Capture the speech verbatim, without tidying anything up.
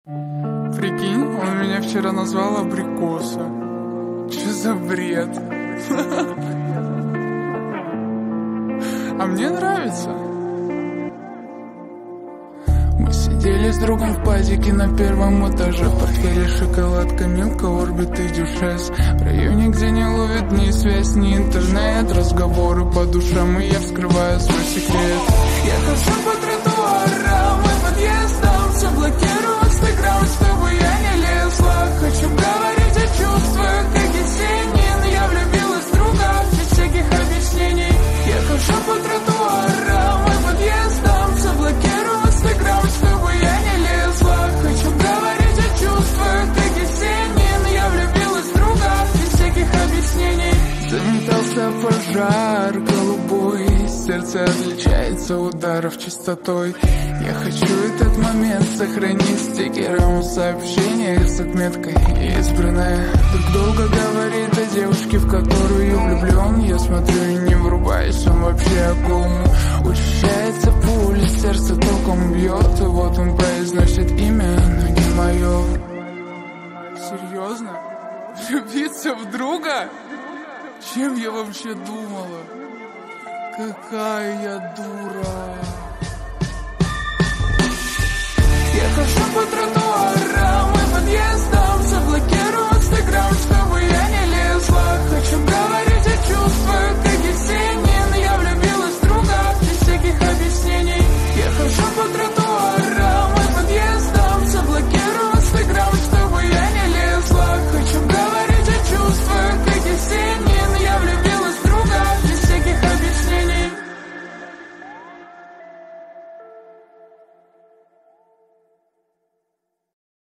Прикинь, он меня вчера назвал абрикоса. Че за бред? А мне нравится. Мы сидели с другом в пазике на первом этаже. В портфеле шоколадка, милка, орбит и дюшес. В районе, где не ловит ни связь, ни интернет. Разговоры по душам, и я вскрываю свой секрет. Я хожу по тротуарам и подъездам, все блокирую инстаграм, чтобы я не лезла. Хочу говорить о чувствах, как Есенин. Я влюбилась в друга, без всяких объяснений. Я хожу по тротуарам и подъездам, все блокирую инстаграм, чтобы я не лезла. Хочу говорить о чувствах, как Есенин. Я влюбилась в друга, без всяких объяснений. Заметался пожар голубой, сердце отличается ударов частотой. Я хочу этот момент сохранить стикером в сообщениях с отметкой избранная. Друг долго говорит о девушке, в которую влюблен. Я смотрю и не врубаюсь, он вообще о ком. Учащается пульс, сердце током бьет. И вот он произносит имя, но не мое. Серьезно? Влюбиться в друга? Чем я вообще думала? Какая я дура. Я хожу по тротуару.